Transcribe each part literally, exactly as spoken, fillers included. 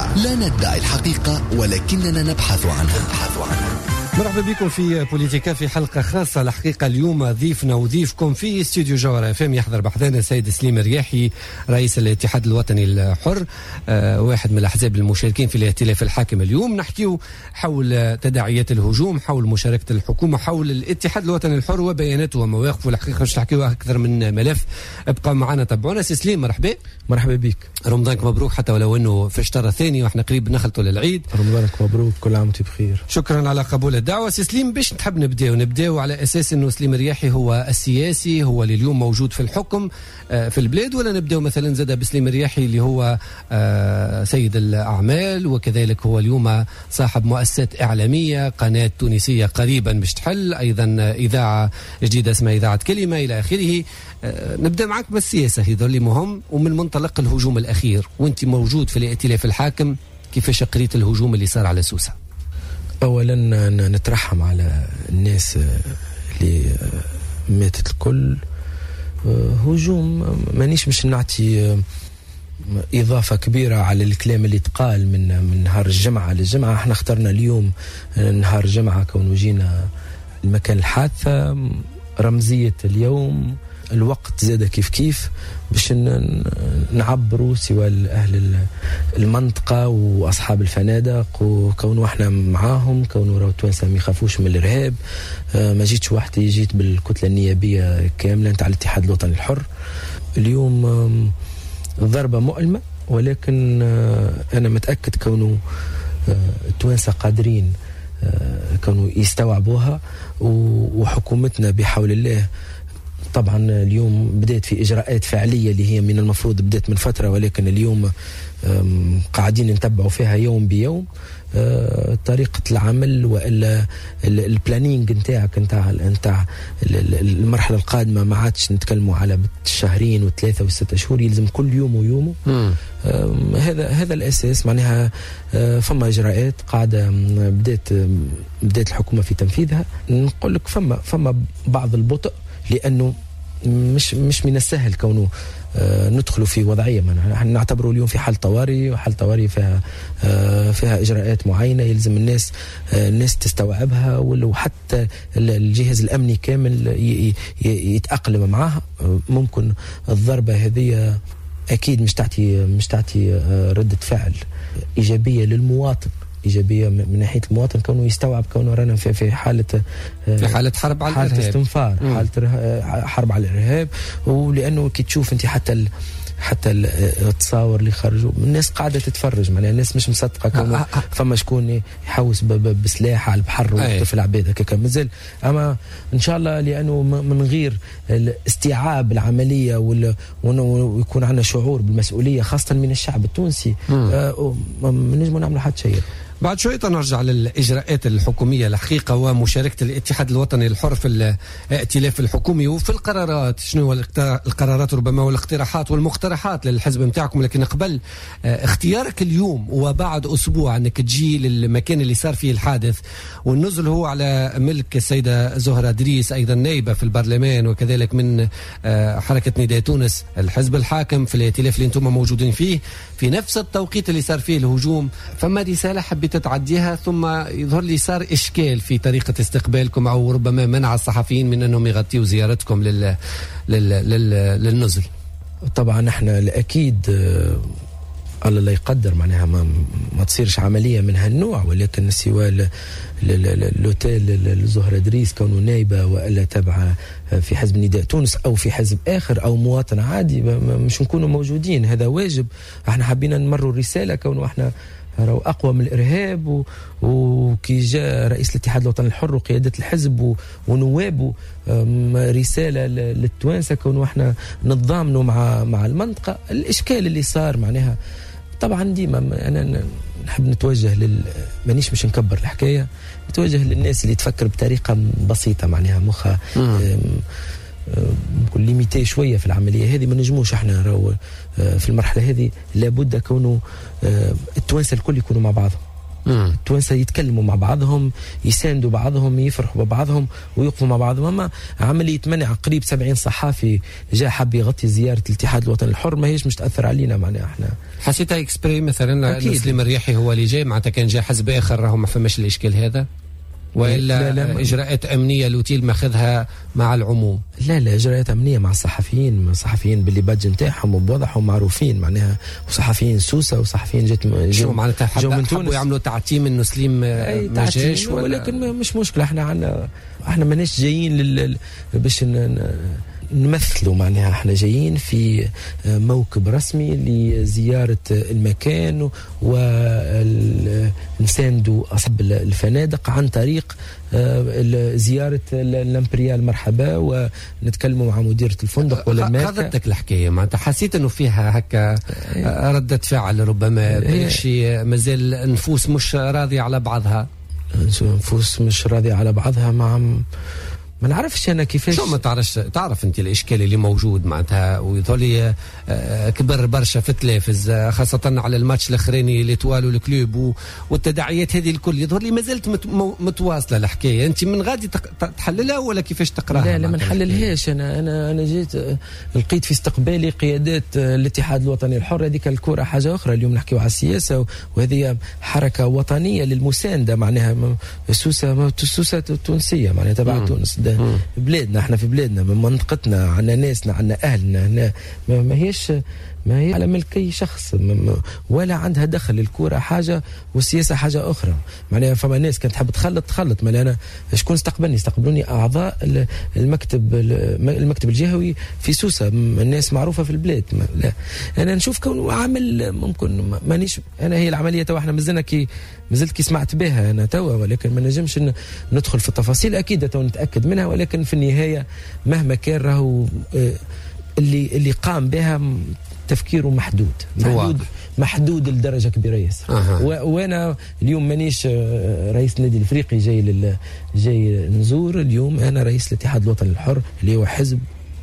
لا ندعي الحقيقة ولكننا نبحث عنها. نبحث عنها. مرحبا بكم في بوليتيكا في حلقة خاصة. الحقيقة اليوم ضيفنا وضيفكم في استوديو جوهر اف ام يحضر بحثنا سيد سليم الرياحي رئيس الاتحاد الوطني الحر، آه واحد من الأحزاب المشاركين في الائتلاف الحاكم. اليوم نحكيو حول تداعيات الهجوم، حول مشاركة الحكومة، حول الاتحاد الوطني الحر وبياناته ومواقفه. الحقيقة مش نحكيو أكثر من ملف. ابقى معنا تابعونا. سي سليم مرحبا. مرحبا بك. رمضانك مبروك، حتى ولو انه في الشهر الثاني واحنا قريب نخلطوا للعيد. رمضانك مبروك، كل عام وانت بخير. شكرا على قبول الدعوة. سي سليم باش نحب نبداو نبداو على اساس انه سليم الرياحي هو السياسي، هو اللي اليوم موجود في الحكم في البلاد، ولا نبداو مثلا زاد بسليم الرياحي اللي هو سيد الاعمال وكذلك هو اليوم صاحب مؤسسات اعلاميه، قناه تونسيه قريبا باش تحل، ايضا اذاعه جديده اسمها اذاعه كلمه الى اخره. نبدا معك بالسياسه، هذا اللي مهم، ومن منطلق الهجوم الاخير وانت موجود في الائتلاف الحاكم، كيفاش قريت الهجوم اللي صار على سوسه؟ اولا نترحم على الناس اللي ماتت الكل. هجوم مانيش مش نعطي إضافة كبيرة على الكلام اللي تقال من من نهار الجمعة للجمعة. احنا اخترنا اليوم نهار الجمعة كونه جينا المكان الحادثة، رمزية اليوم، الوقت زاد كيف كيف باش نعبروا سوى أهل المنطقة وأصحاب الفنادق، وكونوا احنا معاهم، كونوا راهو التوانسة ما يخافوش من الإرهاب. ما جيتش وحدي، جيت بالكتلة النيابية كاملة نتاع الاتحاد الوطني الحر. اليوم ضربة مؤلمة، ولكن أنا متأكد كونوا التوانسة قادرين كانوا يستوعبوها، وحكومتنا بحول الله طبعا اليوم بدأت في إجراءات فعلية اللي هي من المفروض بدأت من فترة، ولكن اليوم قاعدين نتبعوا فيها يوم بيوم طريقة العمل وإلا البلانينج نتاعك نتاع نتاع المرحلة القادمة. ما عادش نتكلموا على الشهرين وثلاثة وستة شهور، يلزم كل يوم ويومه. هذا هذا الأساس. معناها فما إجراءات قاعدة بدأت بدأت الحكومة في تنفيذها. نقول لك فما فما بعض البطء، لأنه مش مش من السهل كونه آه ندخلوا في وضعية. نحن نعتبره اليوم في حال طوارئ، وحال طوارئ فيها آه فيها إجراءات معينة يلزم الناس آه الناس تستوعبها، ولو حتى الجهاز الأمني كامل يتأقلم معها. آه ممكن الضربة هذه أكيد مش تعطي مش تعطي آه ردة فعل إيجابية للمواطن، إيجابية من ناحية المواطن، كونه يستوعب كونه رانا في في حالة في حالة حرب على الإرهاب، حالة استنفار، حالة حرب على الإرهاب. ولأنه كي تشوف أنت حتى ال حتى التصاور اللي خرجوا الناس قاعدة تتفرج، معناها الناس مش مصدقة كونه فما شكون يحوس بسلاح على البحر ويقتل العباد هكاك مازال. أما إن شاء الله لأنه من غير الاستيعاب العملية ويكون عندنا شعور بالمسؤولية خاصة من الشعب التونسي، آه نجم نعمل حد شيء. بعد شوية نرجع للإجراءات الحكومية الحقيقة ومشاركة الاتحاد الوطني الحر في الائتلاف الحكومي وفي القرارات. شنو القرارات ربما والاقتراحات والمقترحات للحزب متاعكم؟ لكن قبل اختيارك اليوم وبعد أسبوع أنك تجي للمكان اللي صار فيه الحادث، والنزل هو على ملك السيدة زهرة دريس، أيضا نائبة في البرلمان وكذلك من حركة نداء تونس الحزب الحاكم في الائتلاف اللي انتم موجودين فيه، في نفس التوقيت اللي صار فيه الهجوم. فما رسالة حبيت تتعديها، ثم يظهر لي صار إشكال في طريقة استقبالكم أو ربما منع الصحفيين من أنهم يغطيوا زيارتكم لل... لل... لل... للنزل. طبعا احنا الأكيد الله لا يقدر معناها ما, ما تصيرش عملية من هالنوع، ولكن سوى الأوتيل الزهرة دريس كونه نايبة وإلا تبع في حزب نداء تونس أو في حزب آخر أو مواطن عادي مش نكونوا موجودين. هذا واجب. احنا حبينا نمروا الرسالة كونه احنا راهو أقوى من الإرهاب، و... وكي جاء رئيس الاتحاد الوطني الحر وقيادة الحزب ونوابه رسالة للتوانسة كونه احنا نتضامنوا مع مع المنطقة. الإشكال اللي صار معناها طبعا ديما أنا نحب نتوجه لل مانيش مش نكبر الحكاية، نتوجه للناس اللي تفكر بطريقة بسيطة معناها مخها نقول ليميتي شويه في العمليه هذه. ما نجموش احنا راهو في المرحله هذه لابد كونه التوانسه الكل يكونوا مع بعضهم. التوانسه يتكلموا مع بعضهم، يساندوا بعضهم، يفرحوا ببعضهم ويقفوا مع بعضهم. اما عمليه منع قريب سبعين صحافي جاء حب يغطي زياره الاتحاد الوطني الحر ما هيش مش تاثر علينا معناها احنا حسيتها اكسبري مثلا سليم الرياحي هو اللي جاي معناتها كان جاي حزب اخر راهو ما فماش الاشكال هذا وإلا لا لا إجراءات أمنية الأوتيل ماخذها مع العموم؟ لا لا إجراءات أمنية مع الصحفيين، مع الصحفيين باللي باج نتاعهم وبوضعهم معروفين معناها، وصحفيين سوسة وصحفيين جت شو معناتها حبوا حبوا يعملوا تعتيم إنه سليم ما جاش، ولكن مش مشكلة. احنا عنا احنا ماناش جايين لل باش نمثلوا معناها، احنا جايين في موكب رسمي لزيارة المكان ونساندوا أصحاب الفنادق عن طريق زيارة الامبريال مرحبا، ونتكلموا مع مديرة الفندق ولا الماركة. خذتك الحكاية معناتها حسيت انه فيها هكا ردة فعل ربما شيء مازال النفوس مش راضية على بعضها، نفوس مش راضية على بعضها مع ما نعرفش انا كيفاش. شو ما تعرفش تعرف انت الاشكال اللي موجود معناتها ويظل كبر برشا في التلفز خاصه على الماتش الاخراني ليتوال والكلوب والتداعيات هذه الكل يظهر ما زالت متواصله الحكايه. انت من غادي تحللها ولا كيفاش تقراها؟ لا لا ما نحللهاش. انا انا انا جيت لقيت في استقبالي قيادات الاتحاد الوطني الحر. هذيك الكره حاجه اخرى، اليوم نحكيو على السياسه وهذه حركه وطنيه للمسانده معناها. سوسه السوسه التونسيه معناها تبع تونس بلادنا، احنا في بلادنا من منطقتنا، عنا ناسنا، عنا اهلنا، ما, ما هيش ما هي على ملك اي شخص ولا عندها دخل. الكوره حاجه والسياسه حاجه اخرى معناها. فما ناس كانت تحب تخلط تخلط ما انا شكون استقبلني؟ استقبلوني اعضاء المكتب المكتب الجهوي في سوسه، الناس معروفه في البلاد. لا انا نشوف كون عامل ممكن مانيش انا هي العمليه تو احنا مازلنا كي مازلت كي سمعت بها انا توا، ولكن ما نجمش ندخل في التفاصيل. اكيد تو نتاكد منها، ولكن في النهايه مهما كان راهو اللي اللي قام بها تفكيره محدود محدود محدود لدرجه كبيره ياسر. أه. وانا اليوم مانيش رئيس النادي الافريقي جاي لل جاي نزور. اليوم انا رئيس الاتحاد الوطني الحر اللي هو حزب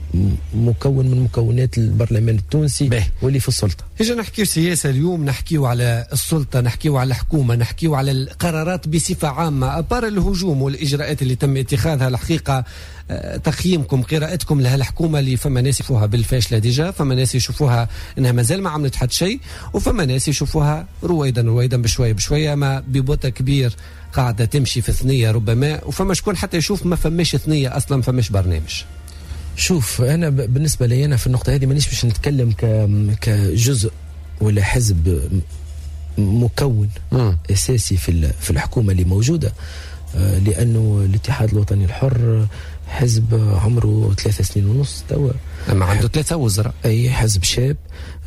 مكون من مكونات البرلمان التونسي به. واللي في السلطه. اجا نحكيو سياسه اليوم، نحكيو على السلطه، نحكيو على الحكومه، نحكيو على القرارات بصفه عامه. ابار الهجوم والاجراءات اللي تم اتخاذها الحقيقه، تقييمكم قراءتكم لها الحكومه اللي فما ناس يشوفوها بالفاشله ديجا، فما ناس يشوفوها انها مازال ما عملت حد شيء، وفما ناس يشوفوها رويدا رويدا بشويه بشويه ما ببطء كبير قاعده تمشي في ثنيه ربما، وفما شكون حتى يشوف ما فماش ثنيه اصلا، ما فماش برنامج. شوف انا بالنسبه لي انا في النقطه هذه مانيش باش نتكلم ك كجزء ولا حزب مكون م. اساسي في في الحكومه اللي موجوده، لانه الاتحاد الوطني الحر حزب عمره ثلاثة سنين ونص توا، اما عنده ثلاثه وزراء. اي حزب شاب،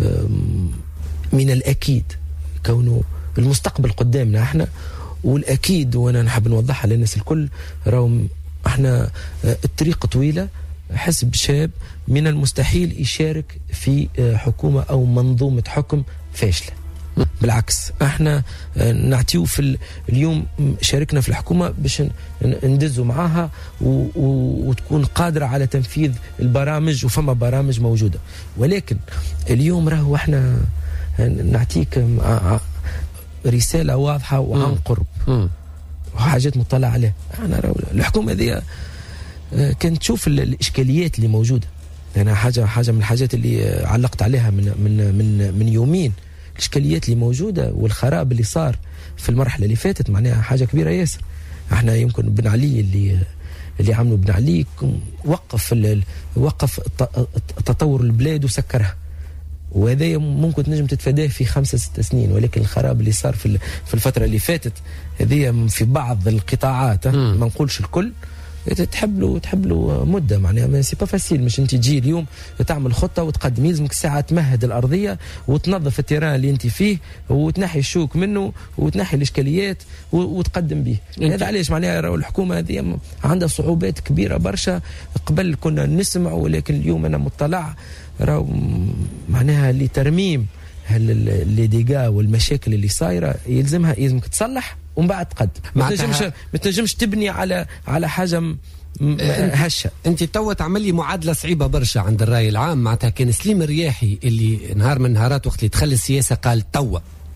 من الاكيد كونه المستقبل قدامنا احنا، والاكيد وانا نحب نوضحها للناس الكل، راهو احنا الطريق طويله. حزب شاب من المستحيل يشارك في حكومة أو منظومة حكم فاشلة. بالعكس احنا نعطيو في اليوم شاركنا في الحكومة باش ندزوا معاها وتكون قادرة على تنفيذ البرامج، وفما برامج موجودة. ولكن اليوم راهو احنا نعطيك رسالة واضحة وعن قرب وحاجات مطلع عليها. احنا الحكومة ذي كنت تشوف الاشكاليات اللي موجوده. انا حاجه حاجه من الحاجات اللي علقت عليها من من من من يومين، الاشكاليات اللي موجوده والخراب اللي صار في المرحله اللي فاتت معناها حاجه كبيره ياسر. احنا يمكن بن علي اللي اللي عملوا بن علي وقف وقف تطور البلاد وسكرها، وهذا ممكن تنجم تتفاداه في خمسة ستة سنين. ولكن الخراب اللي صار في في الفتره اللي فاتت هذه في بعض القطاعات، ما نقولش الكل، تحب له تحب له مده معناها ما سي با فاسيل. مش انت تجي اليوم تعمل خطه وتقدم، يلزمك ساعه تمهد الارضيه وتنظف التيران اللي انت فيه وتنحي الشوك منه وتنحي الاشكاليات وتقدم به. هذا علاش معناها الحكومه هذه عندها صعوبات كبيره برشا. قبل كنا نسمع، ولكن اليوم انا مطلع راهو معناها لترميم اللي ديغا والمشاكل اللي صايره يلزمها يلزمك تصلح ومن بعد تقدم. ما تنجمش ما تنجمش تبني على على حاجه م... هشه. انت تو تعمل لي معادله صعيبه برشا عند الراي العام. معناتها كان سليم الرياحي اللي نهار من نهارات وقت اللي دخل السياسه قال توا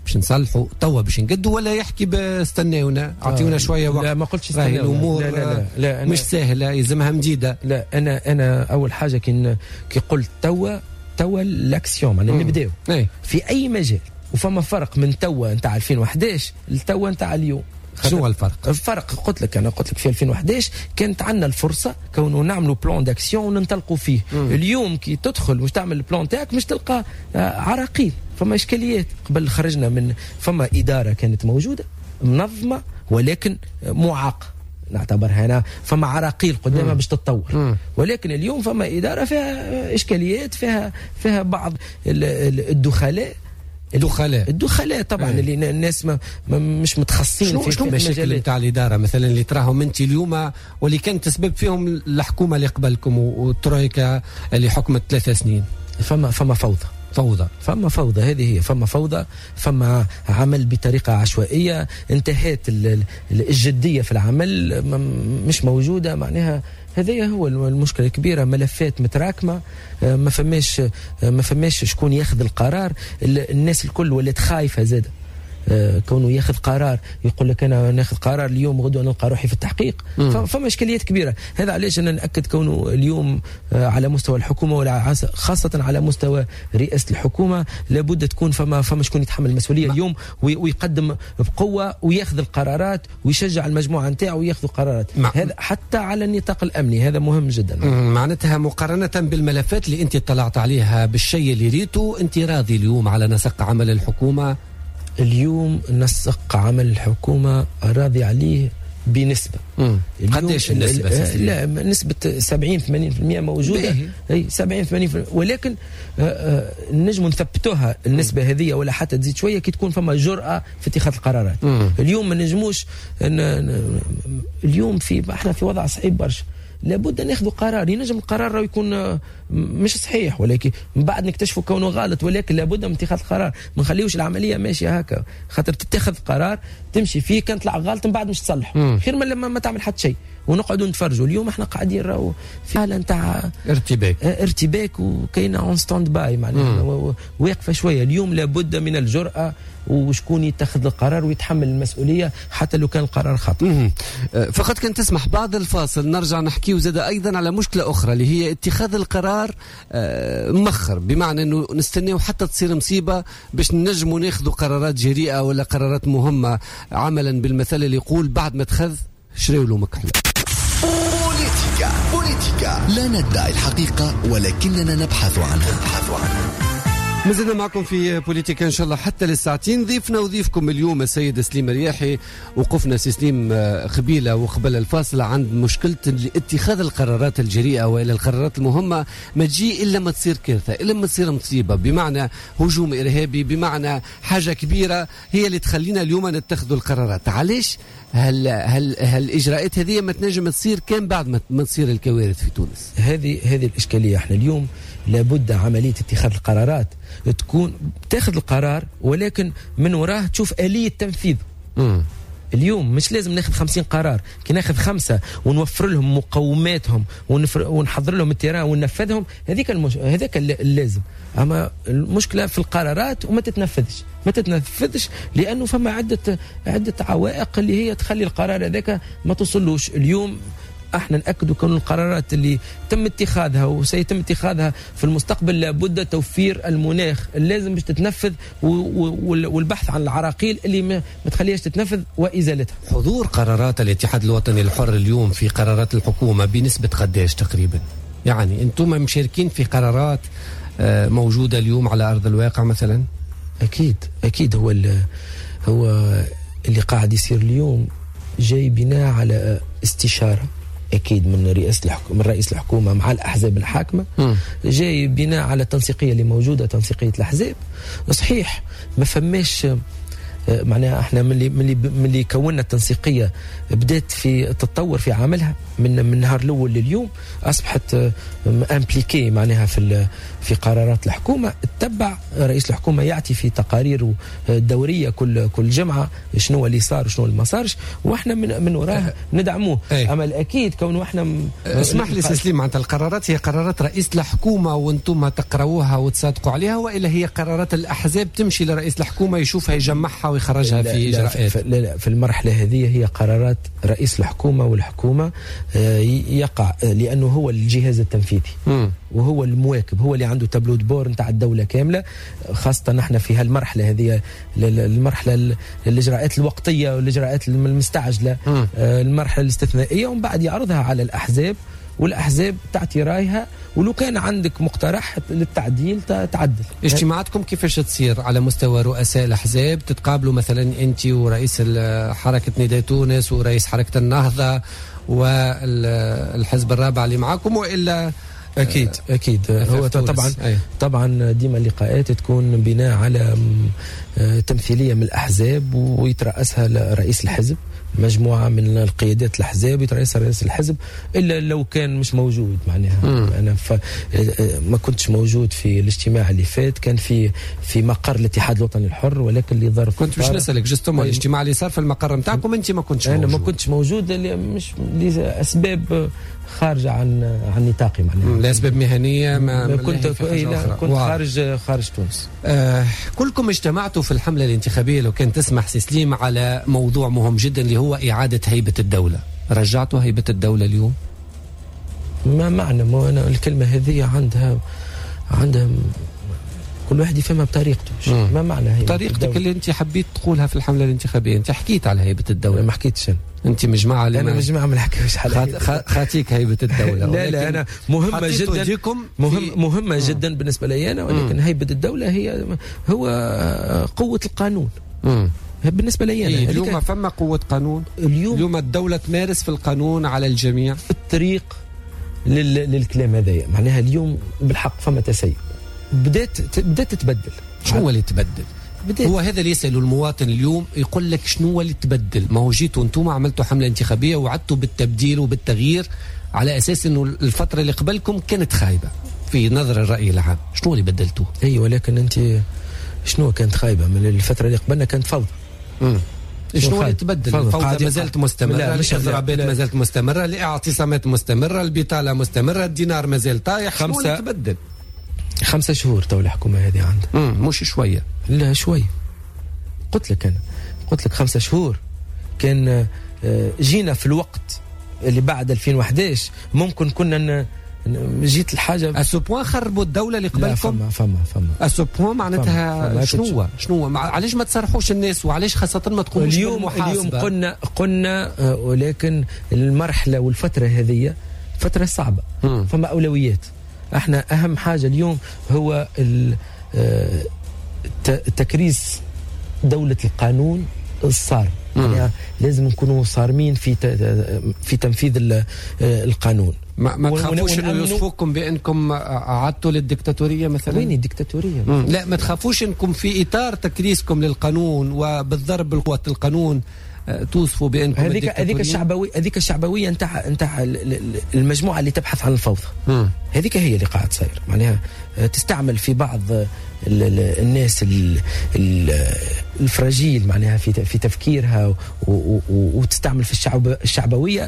باش نصلحوا توا باش نقدوا، ولا يحكي باستناونا اعطيونا شويه وقت؟ لا ما قلتش استناونا، الامور لا لا لا, لا مش سهله، يلزمها مديده. لا انا انا اول حاجه كي كي قلت توا توا الاكسيون معناها نبداو في اي مجال، وفما فرق من توا نتاع ألفين وأحد عشر لتوا نتاع اليوم. شنو هو الفرق؟ الفرق قلت لك انا قلت لك في ألفين وأحد عشر كانت عندنا الفرصه كونه نعملوا بلان داكسيون وننطلقوا فيه. مم. اليوم كي تدخل مش تعمل البلان تاعك مش تلقى عراقيل، فما اشكاليات. قبل خرجنا من فما اداره كانت موجوده منظمه ولكن معاقه نعتبرها انا، فما عراقيل قدامها باش تتطور. مم. ولكن اليوم فما اداره فيها اشكاليات، فيها فيها بعض الدخلاء الدخلاء الدخلاء طبعا أيه. اللي الناس ما مش متخصصين شنو في شنو المشاكل نتاع الاداره مثلا اللي تراهم انت اليوم واللي كان تسبب فيهم الحكومه اللي قبلكم والترويكا اللي حكمت ثلاث سنين؟ فما فما فوضى فوضى فما فوضى هذه هي فما فوضى، فما عمل بطريقه عشوائيه، انتهت الجديه في العمل مش موجوده، معناها هذا هو المشكله الكبيره. ملفات متراكمه، ما فماش ما فماش شكون ياخذ القرار، الناس الكل ولات خايفه زاده كونه ياخذ قرار يقول لك انا ناخذ قرار اليوم غدوه نلقى روحي في التحقيق. فما اشكاليات كبيره. هذا علاش انا ناكد كونه اليوم على مستوى الحكومه ولا خاصه على مستوى رئاسه الحكومه لابد تكون فما فما شكون يتحمل المسؤوليه اليوم ويقدم بقوه وياخذ القرارات ويشجع المجموعه نتاعو وياخذوا قرارات. هذا حتى على النطاق الامني هذا مهم جدا. معناتها مقارنه بالملفات اللي انت اطلعت عليها بالشيء اللي ريته، انت راضي اليوم على نسق عمل الحكومه؟ اليوم نسق عمل الحكومة راضي عليه بنسبة. قديش النسبة؟ لا نسبة سبعين ثمانين بالمئة موجودة. اي سبعين ثمانين بالمئة، ولكن نجم نثبتوها النسبة هذه ولا حتى تزيد شوية كي تكون فما جرأة في اتخاذ القرارات. مم. اليوم ما نجموش اليوم في احنا في وضع صعيب برشا، لابد أن ياخذوا قرار. ينجم القرار يكون مش صحيح ولكن من بعد نكتشفوا كونه غلط، ولكن لابد من اتخاذ قرار. ما نخليوش العمليه ماشيه هكا، خاطر تتخذ قرار تمشي فيه كان طلع غلط من بعد مش تصلح، خير من لما ما تعمل حتى شيء ونقعدوا نتفرجوا. اليوم احنا قاعدين راهو في حاله نتاع ارتباك ارتباك وكاينه اون ستاند باي معناها واقفه شويه. اليوم لابد من الجرأه وشكون يتخذ القرار ويتحمل المسؤوليه حتى لو كان القرار خطأ. فقط كان تسمح بعد الفاصل نرجع نحكي وزاد ايضا على مشكله اخرى اللي هي اتخاذ القرار مخر، بمعنى انه نستناو حتى تصير مصيبه باش ننجموا ناخذوا قرارات جريئه ولا قرارات مهمه، عملا بالمثل اللي يقول بعد ما تخذ شريوا له مكحله. بوليتيكا بوليتيكا لا ندعي الحقيقه ولكننا نبحث عنها نبحث عنها مازلنا معكم في بوليتيكا ان شاء الله حتى للساعتين. ضيفنا وضيفكم اليوم السيد سليم رياحي. وقفنا سي سليم خبيله وقبل الفاصل عند مشكله اتخاذ القرارات الجريئه والى القرارات المهمه ما تجي الا ما تصير كارثه، الا ما تصير مصيبه، بمعنى هجوم ارهابي، بمعنى حاجه كبيره هي اللي تخلينا اليوم نتخذوا القرارات. علاش هل هل هالاجراءات هذه ما تنجم تصير كان بعد ما تصير الكوارث في تونس؟ هذه هذه الاشكاليه. احنا اليوم لابد عمليه اتخاذ القرارات تكون تاخذ القرار ولكن من وراه تشوف آلية تنفيذ. مم. اليوم مش لازم ناخذ خمسين قرار، كي ناخذ خمسة ونوفر لهم مقوماتهم ونحضر لهم التيران وننفذهم، هذيك المش... هذاك اللازم. اما المشكله في القرارات وما تتنفذش ما تتنفذش لانه فما عده عده عوائق اللي هي تخلي القرار هذاك ما توصلوش. اليوم احنا نأكدوا كون القرارات اللي تم اتخاذها وسيتم اتخاذها في المستقبل لابد توفير المناخ اللازم باش تتنفذ والبحث عن العراقيل اللي ما تخليهاش تتنفذ وازالتها. حضور قرارات الاتحاد الوطني الحر اليوم في قرارات الحكومه بنسبه قداش تقريبا؟ يعني انتم مشاركين في قرارات موجوده اليوم على ارض الواقع مثلا؟ اكيد اكيد. هو هو اللي قاعد يصير اليوم جاي بناء على استشاره اكيد من رئاسه الحكومه من رئيس الحكومه مع الاحزاب الحاكمه، م. جاي بناء على التنسيقيه اللي موجوده، تنسيقيه الاحزاب. صحيح ما فماش معناها احنا من اللي من اللي من اللي كونا التنسيقيه بدات في تتطور في عملها من من النهار الاول لليوم، اصبحت امبليكي معناها في في قرارات الحكومه. تتبع رئيس الحكومه يعطي في تقارير دوريه كل كل جمعه شنو اللي صار وشنو اللي ما صارش، واحنا من من وراه ندعموه. اما الاكيد كونه احنا م... اسمح لي سي سليم، معناتها القرارات هي قرارات رئيس الحكومه وانتم تقراوها وتصادقوا عليها، والا هي قرارات الاحزاب تمشي لرئيس الحكومه يشوفها يجمعها ويخرجها لا في اجراءات؟ لا لا، في المرحله هذه هي قرارات رئيس الحكومه، والحكومه يقع لانه هو الجهاز التنفيذي م. وهو المواكب، هو اللي عنده تابلو بور نتاع الدوله كامله، خاصه نحن في هالمرحله هذه المرحله الاجراءات الوقتيه والاجراءات المستعجله م. المرحله الاستثنائيه، ومن بعد يعرضها على الاحزاب، والاحزاب تعطي رايها، ولو كان عندك مقترح للتعديل تعدل. اجتماعاتكم كيفاش تصير على مستوى رؤساء الاحزاب؟ تتقابلوا مثلا انت ورئيس حركه نداء تونس ورئيس حركه النهضه والحزب الرابع اللي معاكم، والا اكيد اكيد هو طبعا أيه. طبعا ديما اللقاءات تكون بناء على تمثيليه من الاحزاب ويترأسها رئيس الحزب، مجموعه من القيادات الاحزاب يترأسها رئيس الحزب، الا لو كان مش موجود معناها م. انا ف... ما كنتش موجود في الاجتماع اللي فات، كان في في مقر الاتحاد الوطني الحر، ولكن لظرف كنت مش نسالك جستم الاجتماع اللي صار في المقر نتاعكم انت ما كنتش انا موجود. ما كنتش موجود مش لاسباب خارجه عن عن نطاقي معناها، لاسباب مهنيه ما, ما كنت كنت خارج خارج تونس. آه كلكم اجتمعتوا في الحمله الانتخابيه، لو كان تسمح سي سليم، على موضوع مهم جدا اللي هو اعاده هيبه الدوله. رجعتوا هيبه الدوله اليوم؟ ما معنى ما أنا الكلمه هذه عندها عندها كل واحد يفهمها بطريقته. ما معنى هيبه طريقتك الدولة اللي انت حبيت تقولها في الحمله الانتخابيه؟ انت حكيت على هيبه الدوله. ما حكيتش انا. انت مجمعه اللي انا مجمعه ما نحكيوش على خاتيك هيبه الدوله. لا لا انا مهمه جدا مهم مهمه م. جدا بالنسبه لي انا، ولكن م. هيبه الدوله هي هو قوه القانون. م. بالنسبه لي انا اليوم فما قوه قانون. اليوم اليوم الدوله تمارس في القانون على الجميع في الطريق لل... للكلام هذايا، معناها اليوم بالحق فما تسيب، بدات بدات تتبدل. شو هو اللي تبدل؟ بدأت. هو هذا اللي يسأله المواطن اليوم، يقول لك شنو هو اللي تبدل؟ ما هو جيتوا انتم عملتوا حمله انتخابيه وعدتوا بالتبديل وبالتغيير على اساس انه الفتره اللي قبلكم كانت خايبه في نظر الراي العام، شنو اللي بدلتوه؟ اي ولكن انت شنو كانت خايبه؟ من الفتره اللي قبلنا كانت فوضى. امم شنو اللي تبدل؟ الفوضى ما زالت مستمره، الاضرابات ما زالت مستمره، الاعتصامات مستمره، البطاله مستمره، الدينار ما زال طايح. شنو اللي تبدل؟ خمسة شهور تو الحكومة هذه عندها. امم مش شوية. لا شوية. قلت لك أنا قلت لك خمسة شهور كان جينا في الوقت اللي بعد ألفين وأحد عشر ممكن كنا جيت الحاجة السوبوان خربوا الدولة اللي قبلكم. فما فما فما السوبوان معناتها شنو شنو علاش ما تصرحوش الناس، وعلاش خاصة ما تقوموش بالمحاسبة؟ اليوم قلنا قلنا ولكن المرحلة والفترة هذه فترة صعبة. م. فما أولويات. احنا اهم حاجه اليوم هو تكريس دوله القانون الصارم، يعني لازم نكونوا صارمين في في تنفيذ القانون. ما, ما تخافوش انه يوصفوكم بانكم عدتوا للديكتاتوريه مثلا؟ وين الديكتاتوريه؟ لا ما تخافوش انكم في اطار تكريسكم للقانون وبالضرب بالقوه القانون توصفوا بانكم هذيك هذيك الشعبويه هذيك الشعبويه نتاع نتاع المجموعه اللي تبحث عن الفوضى، هذيك هي اللي قاعد تصير، معناها تستعمل في بعض الناس الفراجيل معناها في في تفكيرها، وتستعمل في الشعب الشعبويه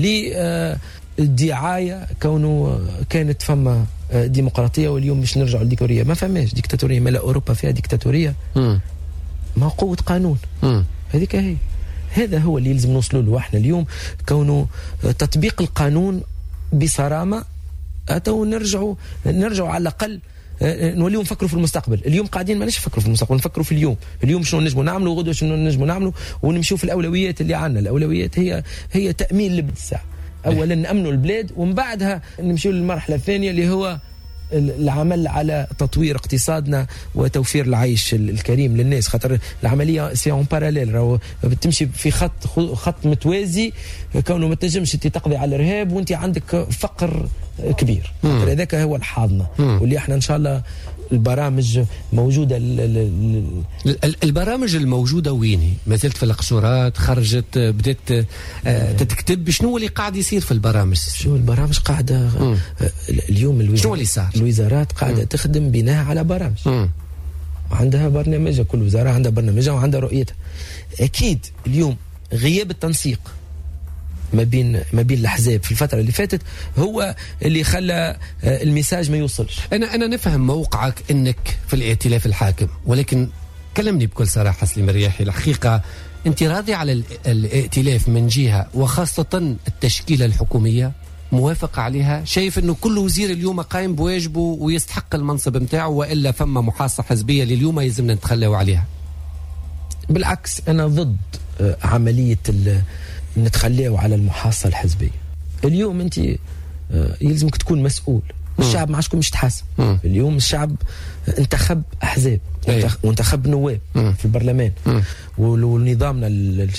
للدعايه كونه كانت فما ديمقراطيه واليوم مش نرجعوا للديكتاتوريه. ما فماش ديكتاتوريه، ما لا اوروبا فيها ديكتاتوريه، ما قوه قانون. هذيك هي، هذا هو اللي يلزم نوصلوا له احنا اليوم، كونه تطبيق القانون بصرامه، حتى نرجعوا نرجعوا على الاقل نوليو نفكروا في المستقبل. اليوم قاعدين ما نفكروا في المستقبل، نفكروا في اليوم. اليوم شنو نجموا نعملوا، وغدوه شنو نجموا نعملوا، ونمشيو في الاولويات اللي عندنا. الاولويات هي هي تامين لبد الساعه. اولا نامنوا البلاد، ومن بعدها نمشيو للمرحله الثانيه اللي هو العمل على تطوير اقتصادنا وتوفير العيش الكريم للناس. خاطر العمليه سي اون باراليل، راهو بتمشي في خط خط متوازي، كونه ما تنجمش تقضي على الارهاب وانت عندك فقر كبير. خاطر هذاك هو الحاضنه، واللي احنا ان شاء الله البرامج موجوده البرامج الموجوده وين ما زلت في القصورات خرجت بدات تتكتب شنو اللي قاعد يصير في البرامج شنو البرامج قاعده مم. اليوم الوزارات شنو اللي صار الوزارات قاعده مم. تخدم بناء على برامج مم. عندها برنامجها كل وزاره عندها برنامجها وعندها رؤيتها اكيد اليوم غياب التنسيق ما بين ما بين الاحزاب في الفتره اللي فاتت هو اللي خلى الميساج ما يوصلش. انا انا نفهم موقعك انك في الائتلاف الحاكم ولكن كلمني بكل صراحه سليم الرياحي الحقيقه انت راضي على الائتلاف من جهه وخاصه التشكيله الحكوميه موافق عليها شايف انه كل وزير اليوم قايم بواجبه ويستحق المنصب نتاعه والا فما محاصه حزبيه اللي اليوم يلزمنا نتخلوا عليها؟ بالعكس انا ضد عمليه نتخليوا على المحاصة الحزبية. اليوم أنت يلزمك تكون مسؤول الشعب ما عادش مش تحاسب اليوم الشعب انتخب أحزاب وانتخب نواب مم. في البرلمان ونظامنا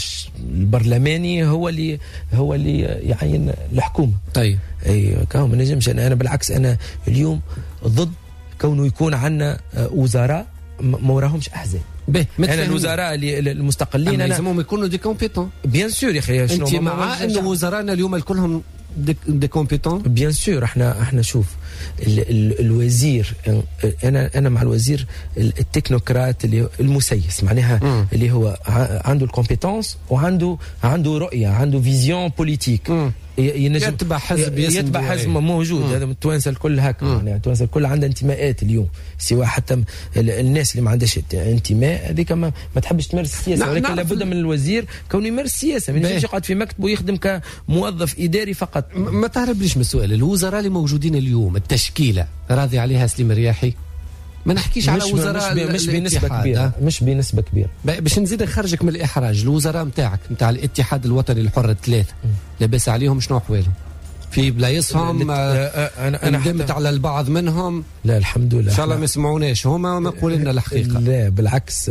البرلماني هو اللي هو اللي يعين الحكومة. طيب أي كون ما نجمش أنا, أنا بالعكس أنا اليوم ضد كونه يكون عندنا وزراء ما وراهمش أحزاب. انا الوزراء المستقلين انا لازمهم يكونوا دي كومبيتون بيان سور يا اخي. انت مع انه وزرائنا اليوم كلهم دي, دي كومبيتون؟ بيان سور احنا احنا شوف ال ال الوزير انا انا مع الوزير التكنوقراط اللي المسيس معناها م. اللي هو عنده الكومبيتونس وعنده عنده رؤيه عنده فيزيون بوليتيك م. ينجم يتبع حزب يتبع حزب موجود. هذا من التوانسه الكل هكا يعني التوانسه الكل عندها انتماءات اليوم سواء حتى الناس اللي ما عندهاش انتماء هذيك ما, ما تحبش تمارس السياسه ولكن لابد من الوزير كونه يمارس السياسه ما يجيش يقعد في مكتبه ويخدم كموظف اداري فقط. ما تهربليش من السؤال الوزراء اللي موجودين اليوم التشكيله راضي عليها سليم الرياحي؟ ما نحكيش على وزراء مش, مش بنسبه كبيره مش بنسبه كبيره باش نزيد نخرجك من الاحراج. الوزراء نتاعك نتاع الاتحاد الوطني الحر الثلاثه لاباس عليهم شنو احوالهم في بلايصهم؟ انا انا ندمت على البعض منهم. لا الحمد لله ان شاء الله ما يسمعوناش هما ما يقولوا لنا الحقيقه. لا بالعكس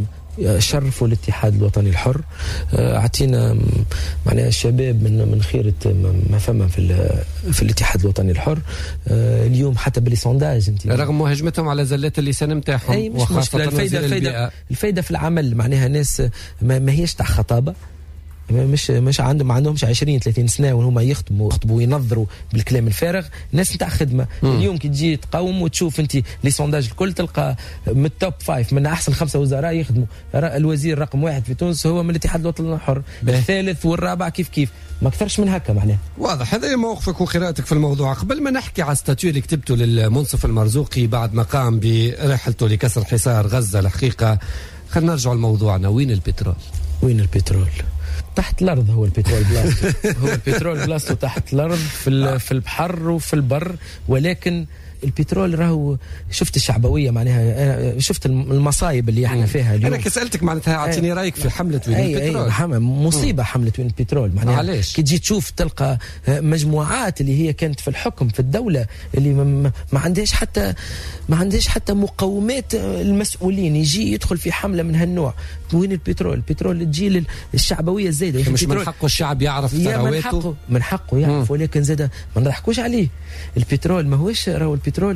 شرفوا الاتحاد الوطني الحر اعطينا معناها الشباب من من خيره ما فما في في الاتحاد الوطني الحر اليوم حتى باللي سونداج انت رغم مهاجمتهم على زلات اللسان نتاعهم وخاصه الفايده الفايده الفايده في العمل معناها ناس ما, ما هيش تاع خطابه مش مش عندهم ما عندهمش عشرين ثلاثين سنه وهم يخطبوا يخطبوا وينظروا بالكلام الفارغ ناس نتاع خدمه. مم. اليوم كي تجي تقاوم وتشوف انت لي سونداج الكل تلقى من التوب فايف من احسن خمسه وزراء يخدموا الوزير رقم واحد في تونس هو من الاتحاد الوطني الحر الثالث والرابع كيف كيف ما اكثرش من هكا معناه. واضح هذا موقفك وقراءتك في الموضوع. قبل ما نحكي على الستاتيو اللي كتبته للمنصف المرزوقي بعد ما قام برحلته لكسر حصار غزه الحقيقه خلينا نرجع لموضوعنا. وين البترول؟ وين البترول؟ تحت الارض هو البترول بلاصتو هو البترول بلاصتو تحت الارض في في البحر وفي البر ولكن البترول راهو شفت الشعبويه معناها شفت المصايب اللي احنا فيها اليوم. انا كسالتك معناتها اعطيني رايك في حمله وين أي البترول. اي مصيبه حمله وين البترول معناها كي تجي تشوف تلقى مجموعات اللي هي كانت في الحكم في الدوله اللي ما, ما عندهاش حتى ما عندهاش حتى مقومات المسؤولين يجي يدخل في حمله من هالنوع. وين البترول؟ البترول تجي للشعبويه الزايده مش من حقه الشعب يعرف ثرواته من حقه من حقه يعرف ولكن زاد ما نضحكوش عليه. البترول ما هوش راهو البترول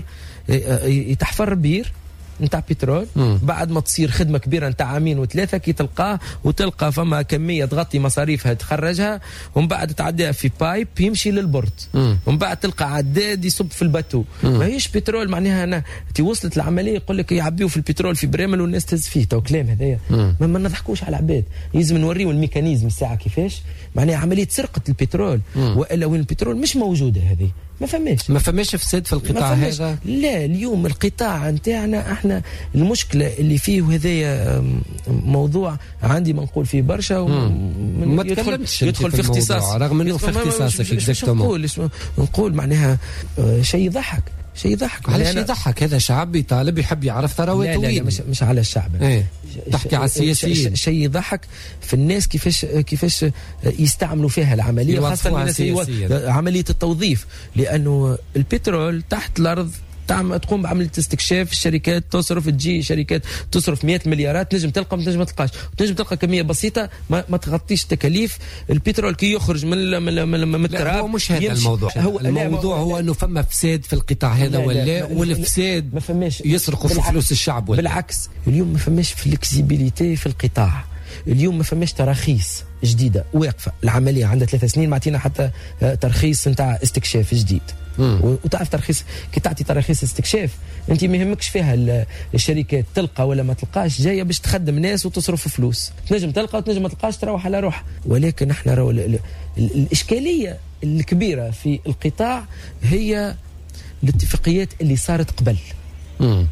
يتحفر بير نتاع بترول مم. بعد ما تصير خدمه كبيره نتاع عامين وثلاثه كي تلقاه وتلقى فما كميه تغطي مصاريفها تخرجها ومن بعد تعديها في بايب يمشي للبورد ومن بعد تلقى عداد يصب في الباتو. ما هيش بترول معناها انا تي وصلت العمليه يقول لك يعبيوا في البترول في بريمل والناس تهز فيه تو كلام هذايا ما, ما نضحكوش على العباد لازم نوريو الميكانيزم الساعه كيفاش معناها عمليه سرقه البترول مم. والا وين البترول مش موجوده هذه ما فماش ما فماش فساد في القطاع هذا. لا اليوم القطاع نتاعنا احنا المشكله اللي فيه وهذايا موضوع عندي ما نقول فيه برشا ما يدخل يدخل في اختصاص رغم انه في اختصاصك اكزاكتومون نقول معناها شيء يضحك شيء يضحك. على شيء يضحك هذا شعب يطالب يحب يعرف ثرواته. لا لا مش مش على الشعب ايه. تحكي على السياسيين شيء يضحك في الناس كيفاش كيفاش يستعملوا فيها العمليه خاصه الناس عمليه التوظيف لانه البترول تحت الارض تعمل تقوم بعمليه استكشاف. الشركات تصرف، تجي شركات تصرف مئات المليارات، نجم تلقى نجم ما تلقاش، تنجم تلقى كميه بسيطه ما, ما تغطيش تكاليف البترول كي يخرج من من من, من التراب. هو مش هذا الموضوع، هو الموضوع هو انه فما فساد في القطاع هذا ولا والفساد ما فماش يسرقوا في فلوس الشعب ولا. بالعكس اليوم ما فماش فلكسيبيليتي في القطاع. اليوم ما فماش تراخيص جديده واقفه العمليه عندها ثلاث سنين، ما عطينا حتى ترخيص نتاع استكشاف جديد. مم. وتعرف ترخيص كي تعطي تراخيص استكشاف انت ما يهمكش فيها الشركات تلقى ولا ما تلقاش، جايه باش تخدم ناس وتصرف فلوس، تنجم تلقى وتنجم ما تلقاش تروح على روح. ولكن احنا رو ال ال ال الاشكاليه الكبيره في القطاع هي الاتفاقيات اللي صارت قبل. مم.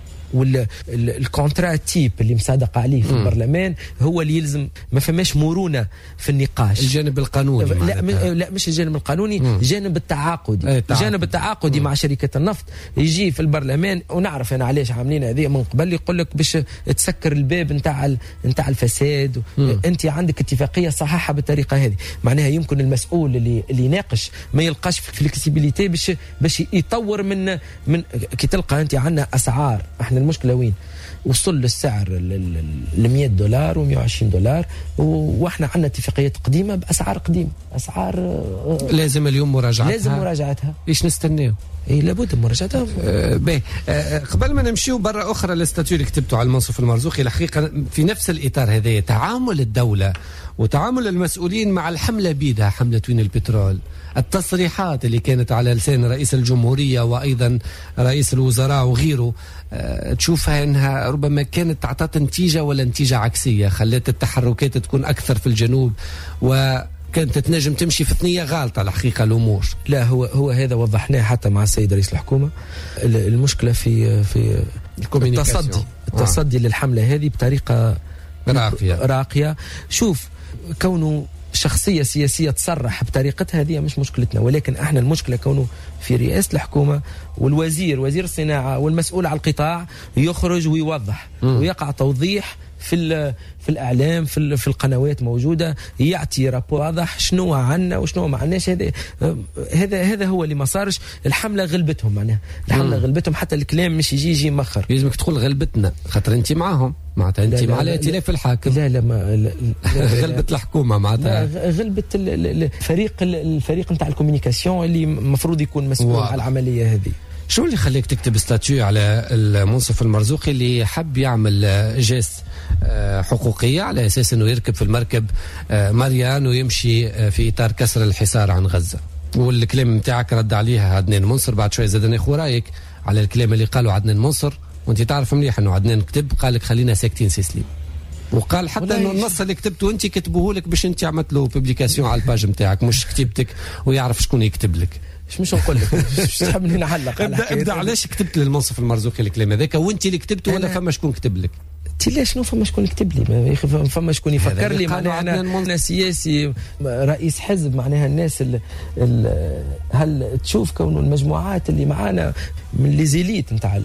والكونترا تيب اللي مصادق عليه في م. البرلمان هو اللي يلزم. ما فماش مرونه في النقاش. الجانب القانوني لا م... لا مش الجانب القانوني، م. الجانب التعاقدي. الجانب التعاقدي مع شركه النفط يجي في البرلمان، ونعرف انا علاش عاملين هذه من قبل، يقول لك باش تسكر الباب نتاع نتاع الفساد. م. انت عندك اتفاقيه صحيحه بالطريقه هذه، معناها يمكن المسؤول اللي اللي يناقش ما يلقاش فلكسيبيليتي باش باش يطور من من كي تلقى انت عندنا اسعار. احنا المشكلة وين؟ وصل للسعر ل مئة دولار و مئة وعشرين دولار، واحنا عندنا اتفاقيات قديمة بأسعار قديمة، أسعار لازم اليوم مراجعتها. لازم مراجعتها. ايش نستناه؟ اي لابد من مراجعتها. أه باهي أه قبل ما نمشيو برا اخرى الاستاتيو اللي كتبته على المنصف المرزوقي، الحقيقه في نفس الاطار هذا تعامل الدوله وتعامل المسؤولين مع الحمله بيدها، حمله وين البترول، التصريحات اللي كانت على لسان رئيس الجمهوريه وايضا رئيس الوزراء وغيره، أه تشوفها انها ربما كانت تعطت نتيجه ولا نتيجه عكسيه، خلت التحركات تكون اكثر في الجنوب و كانت تنجم تمشي في ثنية غالطة الحقيقة الأمور. لا هو هو هذا وضحناه حتى مع السيد رئيس الحكومة. المشكلة في في التصدي التصدي آه. للحملة هذه بطريقة راقية راقية. شوف، كونه شخصية سياسية تصرح بطريقتها هذه مش مشكلتنا، ولكن احنا المشكلة كونه في رئاسة الحكومة والوزير وزير الصناعة والمسؤول على القطاع يخرج ويوضح م. ويقع توضيح في في الاعلام في في القنوات موجوده، يعطي رابور واضح شنو عنا وشنو ما عندناش. هذا هذا هذا هو اللي ما صارش. الحمله غلبتهم، معناها الحمله غلبتهم، حتى الكلام مش يجي يجي مخر. لازمك تقول غلبتنا خاطر انت معاهم، معناتها انت مع الائتلاف الحاكم. لا لا ما غلبت الحكومه معناتها، غلبت الفريق الفريق نتاع الكوميونيكاسيون اللي المفروض يكون مسؤول على العمليه هذه. شو اللي خليك تكتب استاتيو على المنصف المرزوقي اللي حب يعمل جيست حقوقية على أساس أنه يركب في المركب ماريان ويمشي في إطار كسر الحصار عن غزة؟ والكلام متاعك رد عليها عدنان منصر بعد شوية، زاد ناخذ رأيك على الكلام اللي قاله عدنان منصر، وانت تعرف مليح أنه عدنان كتب قال لك خلينا ساكتين سيسليم، وقال حتى انه النص اللي كتبته انت كتبوه لك باش انت عملت له بوبليكاسيون على الباج نتاعك، مش كتبتك ويعرف شكون يكتب لك. مش مش نقول لك مش تحبني نعلق على ابدا, ابدأ علاش كتبت للمنصف المرزوقي الكلام هذاك وانت اللي كتبته ولا فما شكون كتب لك؟ تي لا شنو فما شكون يكتب لي؟ يا اخي فما شكون يفكر لي؟ معناها انا, أنا سياسي رئيس حزب، معناها الناس ال ال هل تشوف كونه المجموعات اللي معانا من لي زيليت نتاع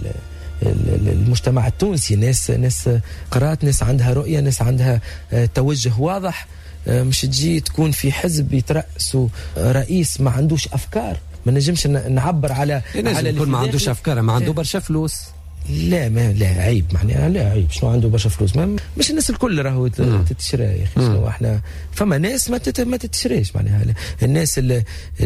المجتمع التونسي، ناس ناس قرات، ناس عندها رؤيه، ناس عندها توجه واضح، مش تجي تكون في حزب يترأسوا رئيس ما عندوش افكار. ما نجمش نعبر على على اللي ما عندوش افكار، ما عنده برشا فلوس. لا ما لا عيب، معناها لا عيب شنو عنده برشا فلوس، ما مش الناس الكل راهو تتشرى يا اخي. شنو احنا فما ناس ما تت ما تتشريش، معناها الناس اللي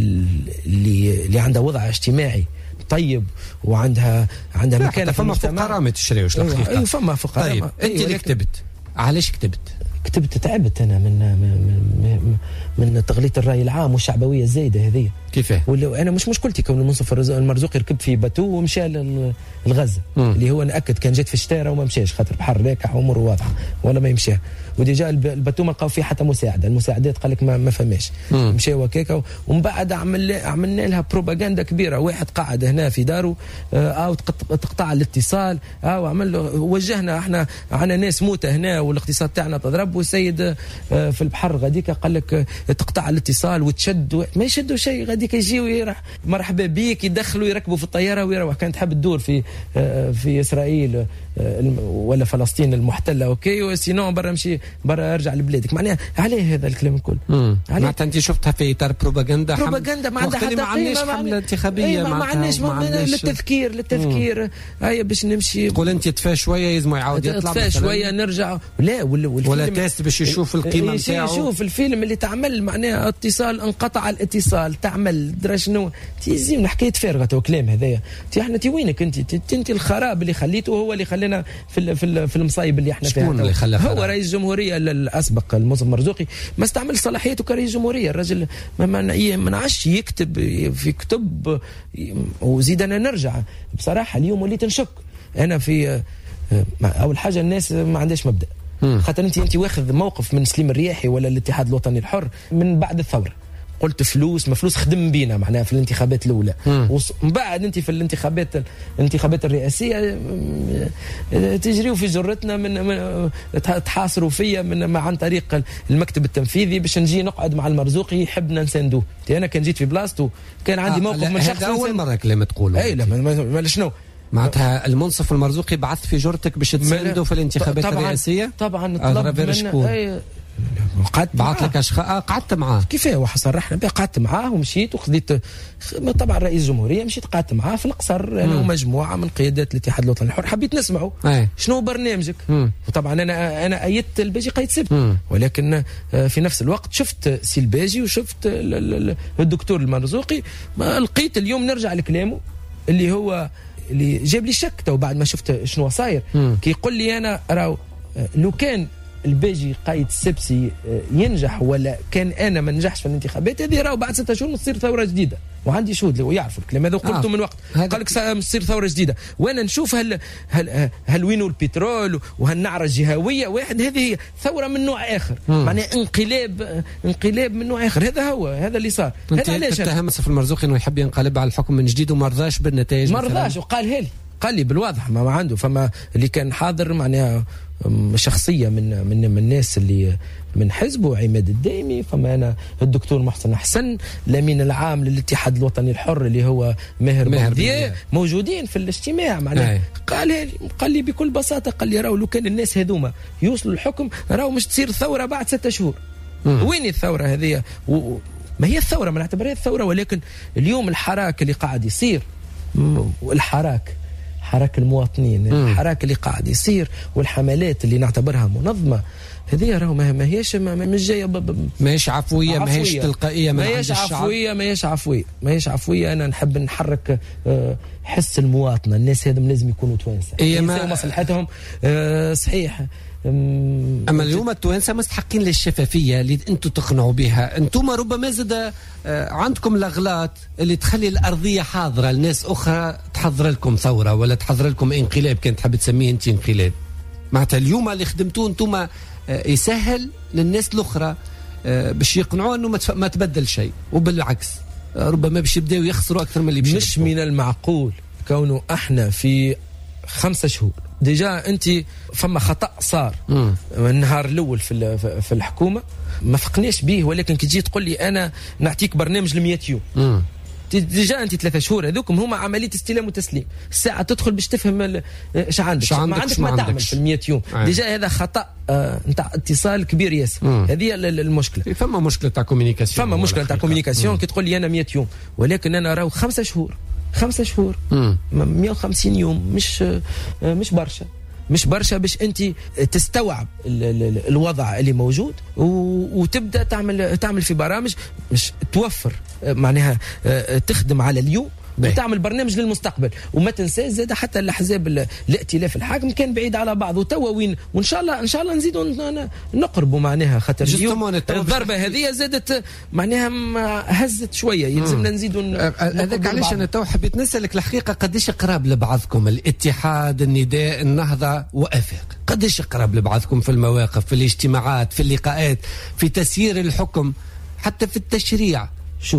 اللي, اللي عندها وضع اجتماعي طيب وعندها عندها مكانه في المجتمع. فما فقراء ما تشريوش الحقيقه. ايوه فما فقراء. طيب انت اللي كتبت، علاش كتبت؟ كتبت تعبت انا من من من, من تغليط الراي العام والشعبويه الزايده هذه. كيفاه؟ ولا انا مش مشكلتي كون المنصف المرزوقي ركب في باتو ومشى لغزه، اللي هو ناكد كان جات في الشتاره وما مشاش خاطر بحر راكع وامور واضحه ولا ما يمشي. وديجا الباتو ما لقاو فيه حتى مساعده، المساعدات قال لك ما, ما فماش، مشى وكاكا. ومن بعد عمل عملنا لها بروباغندا كبيره. واحد قاعد هنا في داره او تقطع الاتصال او عمل له، وجهنا احنا عنا ناس موتى هنا والاقتصاد تاعنا تضرب، ابو سيد في البحر غاديك قال لك تقطع الاتصال وتشد، ما يشدوا شيء، غاديك يجيو يرح مرحبا بيك، يدخلوا يركبوا في الطياره ويروح. كانت تحب تدور في في اسرائيل ولا فلسطين المحتله اوكي، وسينون برا مشي برا ارجع لبلادك. معناها عليه هذا الكلام الكل؟ معناتها انت شفتها في اطار بروباغندا بروباغندا ما عندها حتى ما عندناش حمله انتخابيه، ما عندناش للتذكير للتذكير هيا باش نمشي. تقول انت تفا شويه يزمو يعاود يطلع تفا شويه نرجع، لا ولا ولا تاست باش يشوف القيمه نتاعو، يشوف الفيلم اللي تعمل معناها اتصال انقطع الاتصال تعمل درا شنو تيزيم حكايه فارغه وكلام هذايا. تي احنا تي وينك انت؟ انت الخراب اللي خليته هو اللي خلينا في في, في المصايب اللي احنا فيها. اللي خلى هو رئيس الجمهوريه الاسبق الموظف مرزوقي ما استعمل صلاحيته كرئيس جمهوريه. الرجل ما منعش يكتب في كتب. وزيد انا نرجع بصراحه اليوم وليت نشك انا في اول حاجه الناس ما عندهاش مبدا، خاطر انت انت واخذ موقف من سليم الرياحي ولا الاتحاد الوطني الحر من بعد الثوره، قلت فلوس ما فلوس خدم بينا معناها في الانتخابات الاولى، ومن بعد انت في الانتخابات الانتخابات الرئاسيه تجريوا في جرتنا من, من تحاصروا فيا من عن طريق المكتب التنفيذي باش نجي نقعد مع المرزوقي يحبنا نساندوه. انا كان جيت في بلاصتو كان عندي آه موقف من شخص اول مره كلام تقوله. اي لا ما شنو معناتها المنصف المرزوقي بعث في جرتك باش تساندوا في الانتخابات طبعًا الرئاسيه؟ طبعا طلب منه قعدت بعث لك اشخاص قعدت معاه كيفاه وصرحنا به، قعدت معاه ومشيت وخذيت طبعا رئيس الجمهوريه، مشيت قعدت معاه في القصر انا ومجموعه من قيادات الاتحاد الوطني الحر، حبيت نسمعوا أي. شنو برنامجك. مم. وطبعا انا انا ايدت الباجي قايد سبت، ولكن في نفس الوقت شفت سي الباجي وشفت الدكتور المرزوقي، ما لقيت اليوم نرجع لكلامه اللي هو اللي جاب لي شك تو بعد ما شفت شنو صاير. كي يقول لي انا راهو لو كان الباجي قايد السبسي ينجح ولا كان انا ما نجحش في الانتخابات هذه، راهو بعد ستة شهور تصير ثوره جديده، وعندي شهود ويعرفوا الكلام هذا وقلته آه. من وقت قال لك تصير ثوره جديده، وانا نشوف هل هل هل وينو البترول وهالنعره الجهويه واحد، هذه هي ثوره من نوع اخر، معناها انقلاب انقلاب من نوع اخر. هذا هو هذا اللي صار. هذا علاش تتهم في المرزوقي انه يحب ينقلب على الحكم من جديد وما رضاش بالنتائج؟ ما رضاش وقالها لي، قال لي بالواضح ما عنده. فما اللي كان حاضر معناها شخصيه من من من الناس اللي من حزبه عماد الدايمي، فما انا الدكتور محسن حسن الامين العام للاتحاد الوطني الحر اللي هو ماهر بومديه موجودين في الاجتماع معناها. قال لي قال لي بكل بساطه قال لي راهو لو كان الناس هذوما يوصلوا الحكم راهو مش تصير ثوره بعد ستة شهور. وين الثوره هذه؟ ما هي الثوره ما نعتبرها الثوره، ولكن اليوم الحراك اللي قاعد يصير الحراك حراك المواطنين، الحراك اللي قاعد يصير والحملات اللي نعتبرها منظمه هذه راهو ما هيش مش جايه ماهيش عفويه ماهيش تلقائيه ما هيش عفويه ما هيش عفويه ما هيش عفويه. انا نحب نحرك حس المواطنه، الناس هذم لازم يكونوا توانسه ينسوا مصلحتهم. صحيح اما اليوم التوانسه مستحقين للشفافيه اللي انتم تقنعوا بها. انتم ربما زاد عندكم الاغلاط اللي تخلي الارضيه حاضره لناس اخرى تحضر لكم ثوره ولا تحضر لكم انقلاب، كان تحب تسميه انت انقلاب. معناتها اليوم اللي خدمتوه انتم يسهل للناس الاخرى باش يقنعوا انه ما تبدل شيء، وبالعكس ربما باش يبداو يخسروا اكثر من اللي باش. مش من المعقول كونه احنا في خمسة شهور ديجا انت فما خطا صار مم. النهار الاول في في الحكومه ما فقناش به، ولكن كي تجي تقول لي انا نعطيك برنامج ل مية يوم مم. ديجا انت ثلاثة شهور هذوكم هما عمليه استلام وتسليم، الساعه تدخل باش تفهم ايش عندك ما عندك ما تعمل في المية يوم. آه. ديجا هذا خطا نتاع آه اتصال كبير ياسر. هذه المشكله. فما مشكله تاع كوميونيكاسيون فما مشكله تاع كوميونيكاسيون كي تقول لي انا مية يوم، ولكن انا راهو خمسة شهور خمسة شهور مية وخمسين يوم مش مش برشا مش برشا باش انت تستوعب الوضع اللي موجود وتبدا تعمل تعمل في برامج مش توفر معناها تخدم على اليوم وتعمل برنامج للمستقبل. وما تنساش زاد حتى الاحزاب الائتلاف الحاكم كان بعيد على بعض وتوا وين، وان شاء الله ان شاء الله نزيدوا نقربوا معناها، خاطر الضربه هذه زادت معناها هزت شويه يلزمنا نزيدوا. هذاك علاش انا تو حبيت نسالك الحقيقه قديش قراب لبعضكم الاتحاد النداء النهضه وافاق، قديش قراب لبعضكم في المواقف في الاجتماعات في اللقاءات في تسيير الحكم حتى في التشريع؟ شوف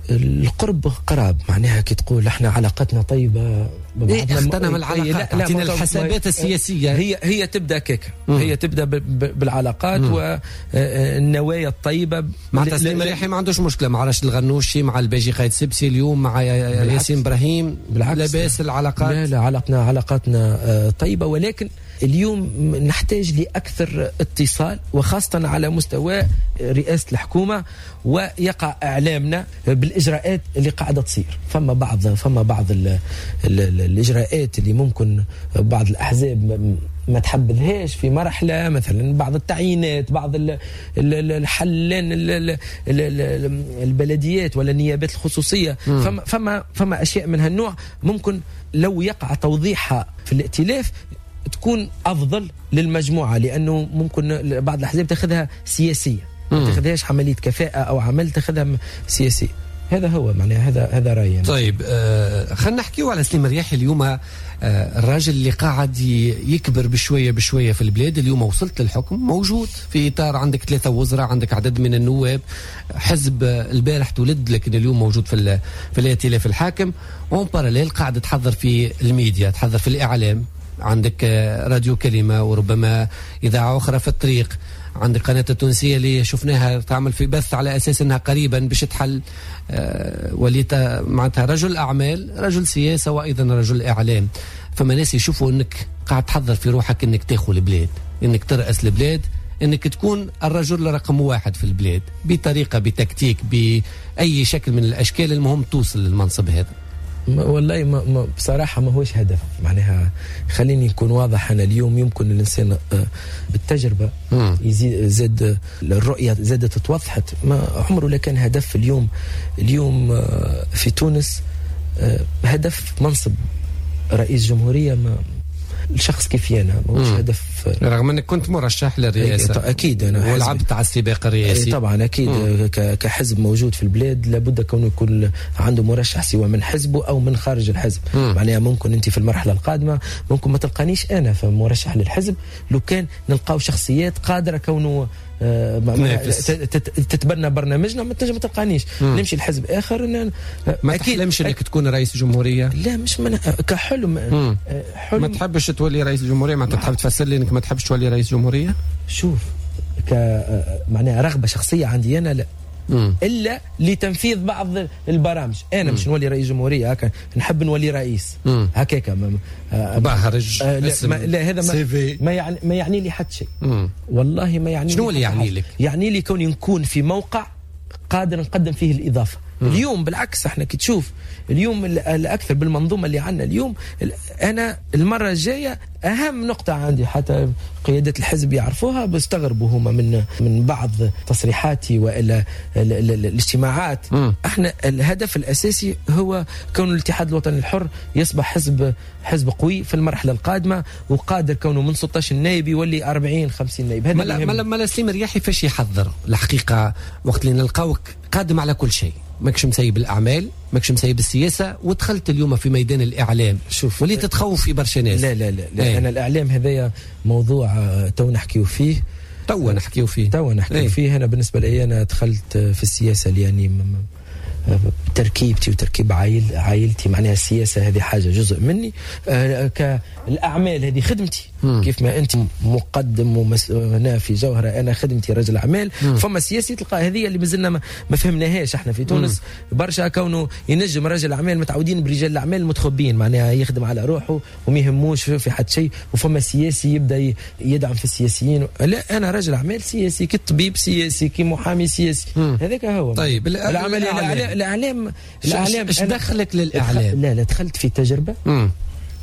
القرب قراب، معناها كي تقول احنا علاقتنا طيبة إيه اختنا من العلاقات، اعطينا الحسابات السياسية. هي هي تبدا كيك، هي تبدا بالعلاقات والنوايا الطيبة. مع تسليم مريحي ما عندوش مشكلة مع راشد الغنوشي، مع الباجي قايد سبسي اليوم، مع ياسين ابراهيم، لاباس العلاقات. لا لا علاقتنا علاقاتنا طيبة، ولكن اليوم نحتاج لأكثر اتصال، وخاصة على مستوى رئاسة الحكومة، ويقع إعلامنا بالإجراءات اللي قاعدة تصير. فما بعض فما بعض ال ال ال الإجراءات اللي ممكن بعض الأحزاب ما تحبذهاش في مرحلة، مثلا بعض التعيينات، بعض الحلين البلديات ولا النيابات الخصوصية. فما فما فما أشياء من هالنوع ممكن لو يقع توضيحها في الائتلاف تكون أفضل للمجموعة، لأنه ممكن بعض الأحزاب تأخذها سياسية، ما تأخذهاش عملية كفاءة أو عمل تأخذها سياسية. هذا هو معناه هذا هذا رأيي. طيب آه خلينا نحكيو على سليم رياحي اليوم. آه الراجل اللي قاعد يكبر بشوية بشوية في البلاد، اليوم وصلت للحكم، موجود في إطار عندك ثلاثة وزراء، عندك عدد من النواب، حزب البارح تولد لكن اليوم موجود في في الائتلاف الحاكم، وهم باراليل قاعد تحضر في الميديا، تحضر في الإعلام. عندك راديو كلمة، وربما إذاعة أخرى في الطريق. عندك قناة التونسية اللي شفناها تعمل في بث على أساس أنها قريبا باش تحل آه وليت معناتها رجل أعمال، رجل سياسة، وأيضا رجل إعلام. فما ناس يشوفوا أنك قاعد تحضر في روحك أنك تاخذ البلاد، أنك ترأس البلاد، أنك تكون الرجل رقم واحد في البلاد، بطريقة بتكتيك بأي شكل من الأشكال، المهم توصل للمنصب هذا. والله ما ما بصراحة ما هوش هدف، معناها خليني نكون واضح. أنا اليوم يمكن الإنسان بالتجربة يزيد زاد الرؤية زادت توضحت، ما عمره لا كان هدف اليوم. اليوم في تونس هدف منصب رئيس جمهورية، ما الشخص كيفي أنا ما هوش هدف، رغم أنك كنت مرشح للرئاسة. أكيد أنا ولعبت على السباق الرئاسي طبعا أكيد. مم. كحزب موجود في البلاد لابد كونه يكون عنده مرشح سواء من حزبه أو من خارج الحزب. معناها ممكن أنت في المرحلة القادمة ممكن ما تلقانيش أنا فمرشح للحزب، لو كان نلقاو شخصيات قادرة كونه تتبنى برنامجنا، ما تنجم ما تلقانيش نمشي لحزب اخر. ما تحلمش انك تكون رئيس جمهوريه؟ لا مش من كحلم. حلم. ما تحبش تولي رئيس جمهوريه؟ ما تحب تفسر لي انك ما تحبش تولي رئيس جمهوريه؟ شوف ك معناها رغبه شخصيه عندي انا، لا مم. الا لتنفيذ بعض البرامج. انا مم. مش نولي رئيس جمهوريه هكا، نحب نولي رئيس هكاك بهرج. آه لا, ما لا هذا ما, ما يعني ما يعني لي حتى شيء. والله ما يعني. شنو اللي يعني لك؟ يعني لي كوني نكون في موقع قادر نقدم فيه الاضافه. مم. اليوم بالعكس احنا كي تشوف اليوم الاكثر بالمنظومه اللي عندنا اليوم، انا المره الجايه اهم نقطه عندي حتى قيادات الحزب يعرفوها، بيستغربوا هما من من بعض تصريحاتي والى الاجتماعات. مم. احنا الهدف الاساسي هو كون الاتحاد الوطني الحر يصبح حزب حزب قوي في المرحله القادمه، وقادر كونه من ستة عشر نائب يولي أربعين خمسين نائب. هذا ما لما سليم رياحي فاش يحضر الحقيقه وقت اللي نلقاوك قادم على كل شيء، ماكش مسيب الأعمال، ماكش مسيب السياسة، ودخلت اليوم في ميدان الإعلام. شوف وليت تتخوف في برشا ناس. لا لا لا, لا أيه. أنا الإعلام هذايا موضوع تو نحكيو فيه تو نحكيو فيه تو نحكيو أيه. فيه. أنا بالنسبة لي أنا دخلت في السياسة يعني تركيبتي وتركيب عائل عائلتي، معناها السياسة هذه حاجة جزء مني. آه كالأعمال هذه خدمتي. مم. كيف ما أنت مقدم ومسؤول في جوهرة، أنا خدمتي رجل أعمال. مم. فما سياسي تلقى هذه اللي مازلنا ما, ما فهمناهاش احنا في تونس. مم. برشا كونه ينجم رجل أعمال متعودين برجال الأعمال متخبين، معناها يخدم على روحه وما يهموش في حد شيء، وفما سياسي يبدأ يدعم في السياسيين. لا أنا رجل أعمال سياسي، كطبيب سياسي، كمحامي سياسي. هذاك هو. طيب العمل الإعلام الإعلام ايش دخلك للإعلام؟ لا لا دخلت في تجربة آه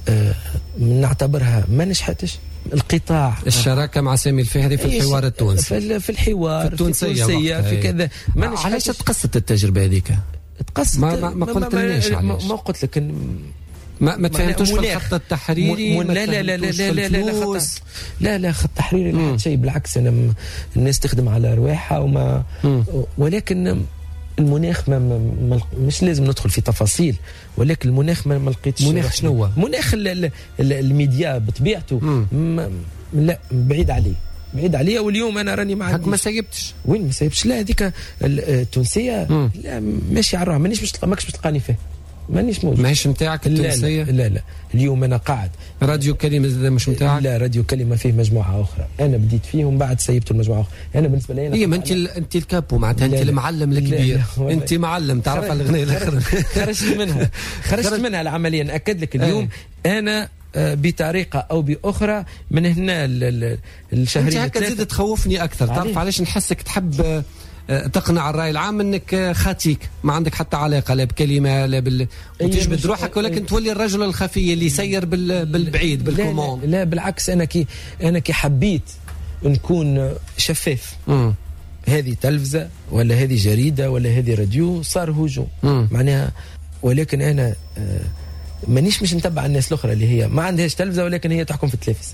نعتبرها ما نجحتش. القطاع الشراكة مع سامي الفهري في الحوار التونسي، في, في الحوار في التونسية في, في كذا. علاش تقصت التجربة هذيك؟ تقصت ما, ما, ما قلت لناش علاش. ما قلت لك ما ما تفهمتوش في الخط التحريري. لا لا لا لا لا لا لا خط لا لا خط تحريري لا شيء، بالعكس انا الناس تخدم على رواحها وما م. ولكن المناخ ما, ما مش لازم ندخل في تفاصيل، ولكن المناخ ما, ما لقيتش. مناخ شنو هو؟ مناخ الميديا بطبيعته لا بعيد عليه بعيد عليا. واليوم انا راني مع ما سيبتش وين ما سيبتش. لا هذيك التونسيه لا ماشي على الروح، مانيش باش ماكش باش تلقاني فيه، مانيش موجود. ماهيش نتاعك التونسيه؟ لا, لا لا اليوم انا قاعد. راديو كلمه زاد مش نتاعك؟ لا راديو كلمه فيه مجموعه اخرى، انا بديت فيه ومن بعد سيبت المجموعه اخرى. انا بالنسبه لي هي ما انت انت الكابو معناتها، انت المعلم الكبير، انت معلم تعرف على الاغنيه الاخرى. خرجت منها خرجت منها العمليه. ناكد لك اليوم انا بطريقه او باخرى من هنا الشهريه انت هكا تزيد تخوفني اكثر. تعرف علاش؟ نحسك تحب تقنع الرأي العام انك خاتيك ما عندك حتى علاقه لا بكلمه لا بال وتجبد روحك، ولكن تولي الرجل الخفي اللي يسير بال... بالبعيد بالكومون. لا, لا, لا بالعكس، انا كي انا كي حبيت نكون شفاف. م. هذه تلفزه ولا هذه جريده ولا هذه راديو صار هجوم معناها. ولكن انا آه مانيش مش نتبع الناس الاخرى اللي هي ما عندهاش تلفزه ولكن هي تحكم في التلفزه.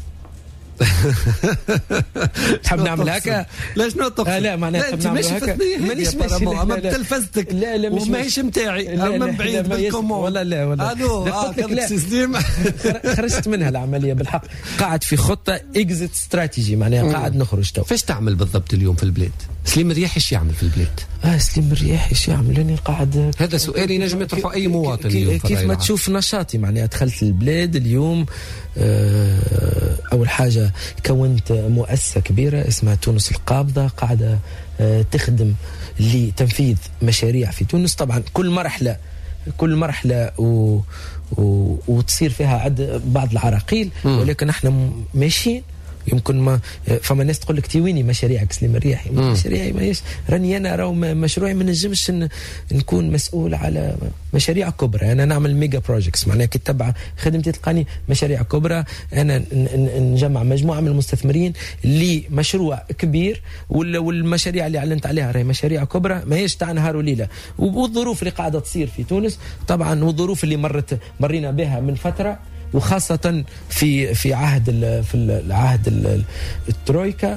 تحب نعمل هكا؟ لا شنو تقصد؟ آه لا معناها تحب نعمل هكا؟ مانيش ماشي اما بتلفزتك. لا لا مش ماهيش نتاعي، اما بعيد بالكومون. ولا لا ولا الو اه خرجت منها العمليه بالحق. قاعد في خطه اكزيت استراتيجي معناها قاعد نخرج تو. فاش تعمل بالضبط اليوم في البلاد؟ سليم الرياحي ايش يعمل في البلاد؟ اه سليم الرياحي ايش يعمل؟ انا قاعد. هذا سؤال ينجم يطرحه اي مواطن اليوم. كيف ما تشوف نشاطي معناها دخلت البلاد اليوم. آه اول حاجه كونت مؤسسه كبيره اسمها تونس القابضه، قاعده آه تخدم لتنفيذ مشاريع في تونس. طبعا كل مرحله كل مرحله و و وتصير فيها عد بعض العراقيل، ولكن احنا ماشيين. يمكن ما فما ناس تقول لك تيويني مشاريعك سليم الرياحي. مشاريعي ماهيش راني انا راهو مشروعي ما نجمش نكون مسؤول على مشاريع كبرى. انا نعمل ميجا بروجيكتس معناها كي تتبع خدمتي تلقاني مشاريع كبرى. انا نجمع مجموعه من المستثمرين لمشروع كبير، والمشاريع اللي اعلنت عليها راهي مشاريع كبرى ماهيش تاع نهار وليله. والظروف اللي قاعده تصير في تونس طبعا والظروف اللي مرت مرينا بها من فتره، وخاصة في في عهد ال في العهد ال الترويكا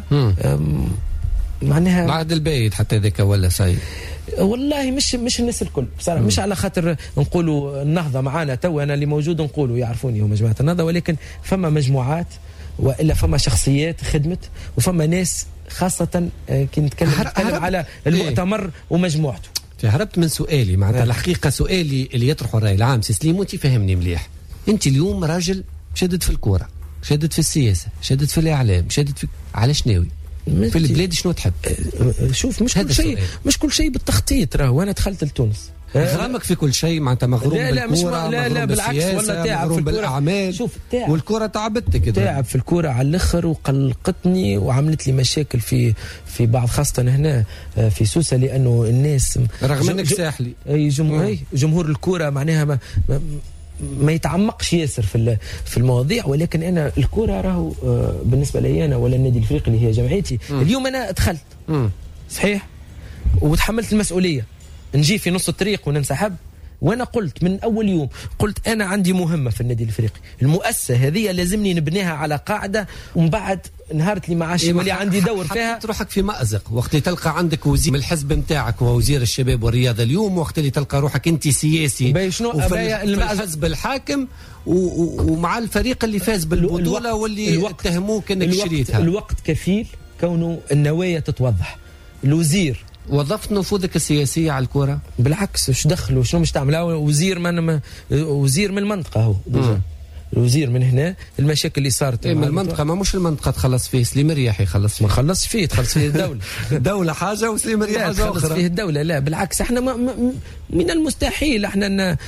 معناها بعد البيت حتى ذاك ولا ساي. والله مش مش الناس الكل بصراحة، مش على خاطر نقولوا النهضة معانا تو أنا اللي موجود نقولوا يعرفوني هم جماعة النهضة، ولكن فما مجموعات وإلا فما شخصيات خدمت وفما ناس خاصة كي نتكلم, نتكلم على المؤتمر إيه؟ ومجموعته. هربت من سؤالي معناتها الحقيقة سؤالي اللي يطرحه الرأي العام سي سليم وانت فهمني مليح. انت اليوم راجل شدد في الكوره، شدد في السياسه، شدد في الاعلام، شدد في علاش ناوي في البلاد شنو تحب؟ شوف مش كل شيء مش كل شيء بالتخطيط. راه وانا دخلت لتونس غرامك في كل شيء معناتها مغروم لا لا بالكوره. لا لا بالعكس ولا تعب في بالاعمال. شوف تعب والكوره تعبتك كده. تعب في الكوره على الاخر وقلقتني وعملت لي مشاكل في في بعض خاصه هنا في سوسه، لانه الناس رغم انك ساحلي اي جمهور جمهور الكوره معناها ما, ما ما يتعمقش ياسر في في المواضيع. ولكن انا الكوره راهو بالنسبه لي انا ولا النادي الافريقي اللي هي جمعيتي م. اليوم انا دخلت م. صحيح وتحملت المسؤوليه نجي في نص الطريق وننسحب. وانا قلت من اول يوم قلت انا عندي مهمه في النادي الافريقي، المؤسسه هذه لازمني نبنيها على قاعده ومن بعد نهارت اللي ما عادش يولي عندي دور فيها. تروحك في مأزق وقت اللي تلقى عندك وزير من الحزب نتاعك ووزير الشباب والرياضه اليوم، وقت اللي تلقى روحك انت سياسي شنو في الحزب الحاكم ومع الفريق اللي فاز بالبطوله واللي اتهموك انك شريتها. الوقت كفيل كونه النوايا تتوضح. الوزير وظفت نفوذك السياسيه على الكره؟ بالعكس ايش دخلوا شنو مش تعمل؟ وزير من وزير من المنطقه هو الوزير من هنا. المشاكل اللي صارت إيه من المنطقه ما مش المنطقه تخلص فيه سليم الرياحي خلص فيه. ما خلص فيه تخلص فيه الدوله دوله حاجه وسليم الرياحي حاجه اخرى. تخلص فيه الدوله لا بالعكس احنا ما من المستحيل احنا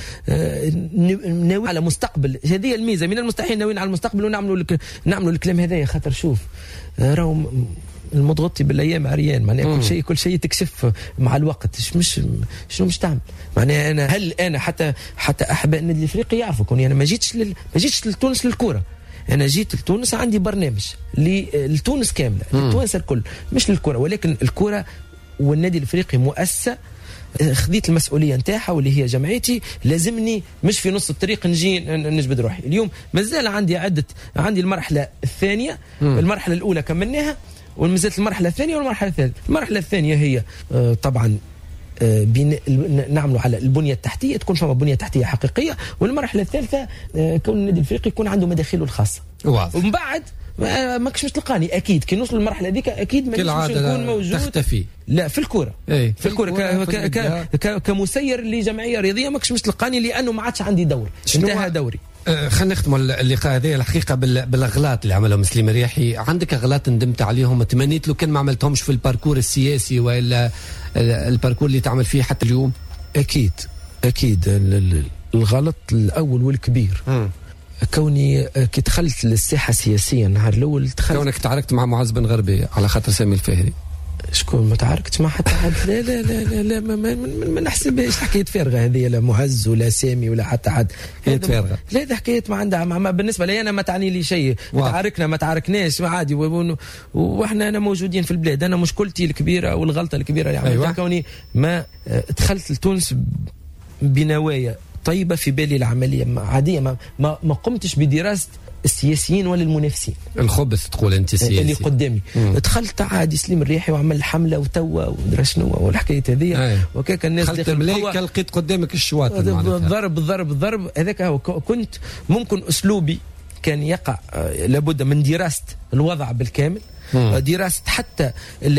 ناوي على مستقبل. هذه الميزه من المستحيل ناويين على المستقبل ونعملوا نعملوا الكلام هذايا. خاطر شوف راهو المضغطي بالايام عريان معناها كل شيء كل شيء تكشف مع الوقت. مش شنو مش تعمل معناها انا هل انا حتى حتى احباء النادي الافريقي يعرفوا كوني انا ما جيتش لل... ما جيتش لتونس للكوره. انا جيت لتونس عندي برنامج لتونس كامله للتوانسه الكل مش للكوره. ولكن الكوره والنادي الافريقي مؤسسه خذيت المسؤوليه نتاعها واللي هي جمعيتي. لازمني مش في نص الطريق نجي نجبد روحي. اليوم مازال عندي عده عندي المرحله الثانيه. مم. المرحله الاولى كملناها والمزات المرحلة الثانية والمرحلة الثالثة. المرحلة الثانية هي آه طبعا آه نعملوا على البنية التحتية تكون فما بنية تحتية حقيقية. والمرحلة الثالثة آه كون النادي الافريقي يكون عنده مداخله الخاصة. ومن بعد ما ماكش مش تلقاني اكيد كي نوصل للمرحله هذيك اكيد مانيش باش نكون موجود تختفي. لا في الكوره ايه في الكوره ك... ك... ك... كمسير لجمعيه رياضيه ماكش مش تلقاني لانه ما عادش عندي دور انتهى دوري. آه خلينا نختموا اللقاء هذا الحقيقه بالاغلاط اللي عملهم سليم رياحي. عندك اغلاط ندمت عليهم تمنيت لو كان ما عملتهمش في الباركور السياسي والا الباركور اللي تعمل فيه حتى اليوم؟ اكيد اكيد الغلط الاول والكبير م. كوني كي دخلت للساحه السياسيه النهار الاول دخلت كونك تعاركت مع معز بن غربي على خاطر سامي الفهري. شكون ما تعاركتش مع حتى حد؟ لا لا لا لا, لا ما, ما, ما نحسبهاش حكايه فارغه هذه، لا معز ولا سامي ولا حتى حد حكايه فارغه. لا هذه حكايه ما عندها ما بالنسبه لي انا ما تعني لي شيء. تعاركنا ما تعاركناش عادي، واحنا انا موجودين في البلاد. انا مشكلتي الكبيره والغلطه الكبيره اللي عملتها أيوة. كوني ما دخلت لتونس بنوايا طيبه في بالي العمليه عاديه، ما ما, ما قمتش بدراسه السياسيين ولا المنافسين الخبث تقول انت السياسي اللي قدامي. مم. دخلت عادي سليم الريحي وعمل حمله وتوا ودرا شنو والحكايه هذه وكاك الناس دخلت الملايكه لقيت قدامك الشواطئ ضرب ضرب ضرب هذاك هو. كنت ممكن اسلوبي كان يقع لابد من دراسه الوضع بالكامل، دراسة حتى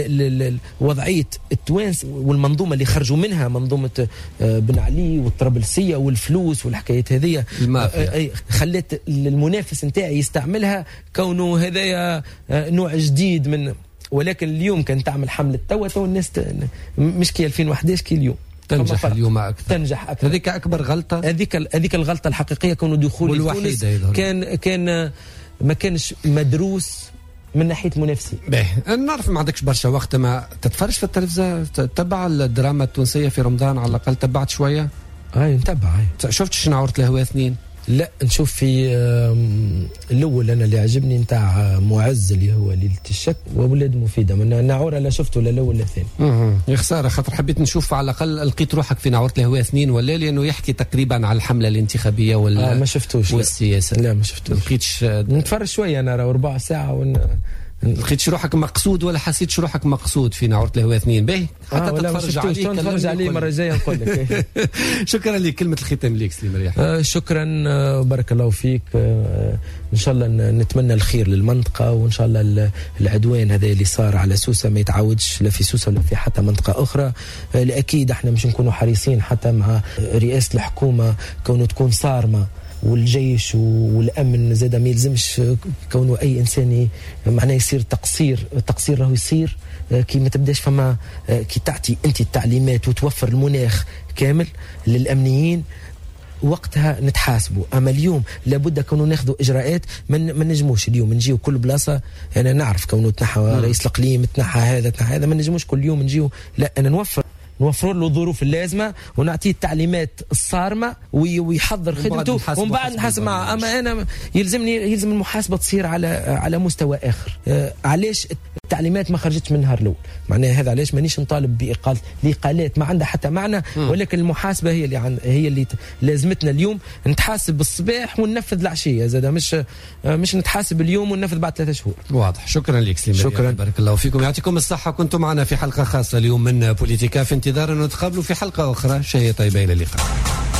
وضعية التوانس والمنظومة اللي خرجوا منها، منظومة بن علي والطرابلسية والفلوس والحكايات هذه المافيا، خلت المنافس نتاعي يستعملها كونه هذايا نوع جديد من. ولكن اليوم كان تعمل حملة توا توا الناس مش كي ألفين وأحد عشر كي اليوم تنجح اليوم أكثر. تنجح أكثر. هذيك أكبر غلطة، هذيك هذيك الغلطة الحقيقية كونه دخول تونس كان كان ما كانش مدروس من ناحيه منافسين. باهي نعرف ما عندكش برشا وقت، ما تتفرج في التلفزه تتبع الدراما التونسيه في رمضان على الاقل؟ تبعت شويه؟ اي نتبع. اي شفت شنعورة الهواء اثنين؟ لا نشوف في الاول انا اللي عجبني نتاع معز اللي هو ليله الشك وولاد مفيده. من نعوره لا شفته لا الاول لا الثاني. اها يا خساره خاطر حبيت نشوف على الاقل لقيت روحك في نعوره الهواء اثنين ولا لانه يحكي تقريبا على الحمله الانتخابيه ولا آه ما شفتوش والسياسه. لا ما شفتوش. لقيتش نتفرج شويه انا ربع ساعه ون... لقيتش روحك مقصود ولا حسيتش روحك مقصود في نعورة الهواء اثنين؟ باهي حتى آه تتفرج عليه تتفرج عليه مرة جاية نقول لك. شكرا لك. كلمة الختام ليك سليم رياحي. آه شكرا آه بارك الله فيك. آه ان شاء الله نتمنى الخير للمنطقة، وان شاء الله العدوان هذا اللي صار على سوسة ما يتعودش لا في سوسة ولا في حتى منطقة أخرى. آه اكيد احنا مش نكونوا حريصين حتى مع رئاسة الحكومة كونه تكون صارمة، والجيش والامن زاد ما يلزمش كونه اي انسان معناه يصير تقصير. التقصير راهو يصير كي ما تبداش فما كي تعطي انت التعليمات وتوفر المناخ كامل للامنيين وقتها نتحاسبوا. اما اليوم لابد كونه ناخذوا اجراءات. من ما نجموش اليوم نجيو كل بلاصه. انا نعرف كونه تنحى رئيس الاقليم تنحى هذا تنحى هذا، ما نجموش كل يوم نجيو. لا انا نوفر نوفر له الظروف اللازمه ونعطيه التعليمات الصارمه ويحضر خدمته ومن بعد نحاسب معه. اما انا يلزمني يلزم المحاسبه تصير على على مستوى اخر. آه علاش التعليمات ما خرجتش من النهار الاول؟ معناها هذا علاش مانيش نطالب باقاله الاقالات ما عندها حتى معنى، ولكن المحاسبه هي اللي عن هي اللي لازمتنا اليوم. نتحاسب بالصباح وننفذ العشيه زاد، مش آه مش نتحاسب اليوم وننفذ بعد ثلاثة شهور. واضح. شكرا لك سليم. شكرا بارك الله فيكم يعطيكم الصحه. كنتم معنا في حلقه خاصه اليوم من بوليتيكا، في انتظار أن نتقابلوا في حلقة أخرى. شيء طيبة، إلى اللقاء.